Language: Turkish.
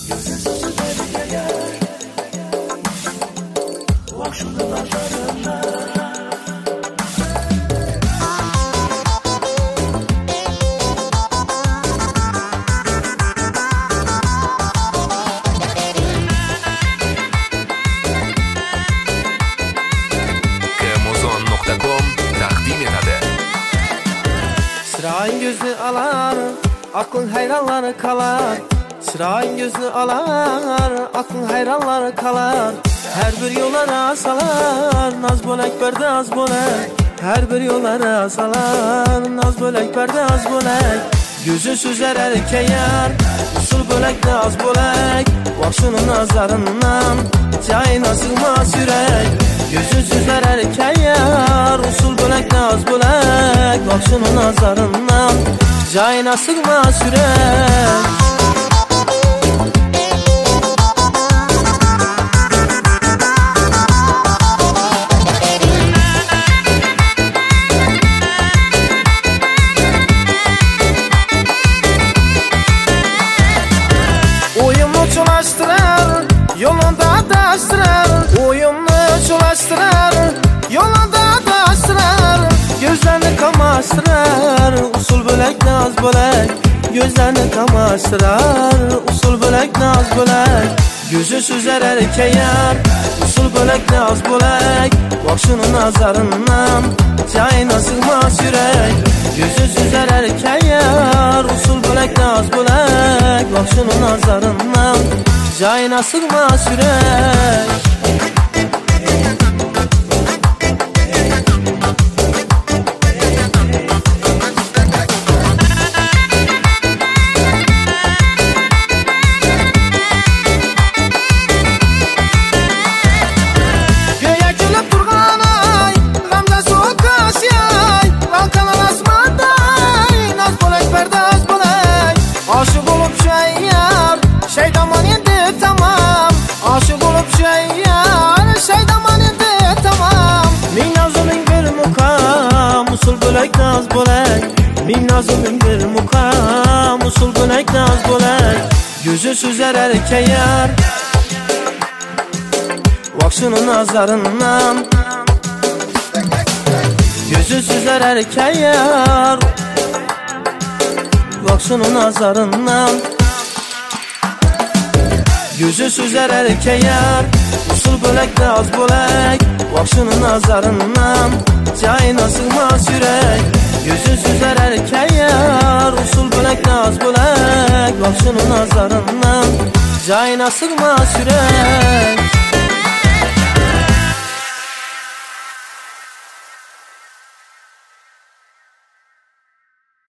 Gözün sözü beni yer. Bak şunu nazarına. Çırağın gözünü alar, aklın hayranları kalar. Çırağın gözünü alar, aklın hayranları kalar. Her bir yollara salar, naz bölek berde az bölek. Her bir yollara salar, naz bölek berde az bölek. Gözü süzer erkeğer, usul bölek naz bölek. Başının nazarından, cayına sığmaz yürek. Gözü süzer erkeğer, usul bölek naz bölek. Başının nazarından, cayına sığmaz yürek. Yolunda daştırar, uyumlu çolaştırar. Yolunda daştırar, gözlerini kamaştırar. Usul bölek naz bölek, gözlerini kamaştırar. Usul bölek naz bölek, gözü süzer erkeğer. Usul bölek naz bölek, başının nazarından, cayına sığmaz yürek. Gözü süzer erkeğer, usul bölek naz bölek. Başının nazarından, cayına sığmaz yürek. Göğe gülüp durgan ay, gamda soğuk kaşyay. Balkanan asmanday, naz bölek berde az bölek. Aşık olup şeyyar, şeydaman endi tamam. Aşık olup şeyyar, şeydaman endi tamam. Min nazımın bir mukam, usul bölek naz bölek. Min nazımın bir mukam, usul bölek naz bölek. Gözü süzer erkeğer, başının nazarından, gözü süzer erkeğer, başının nazarından. Gözü süzer erkeğer, usul bölek naz bölek. Başının nazarından, cayına sığmaz yürek. Gözü süzer erkeğer, usul bölek naz bölek. Başının nazarından, cayına sığmaz yürek.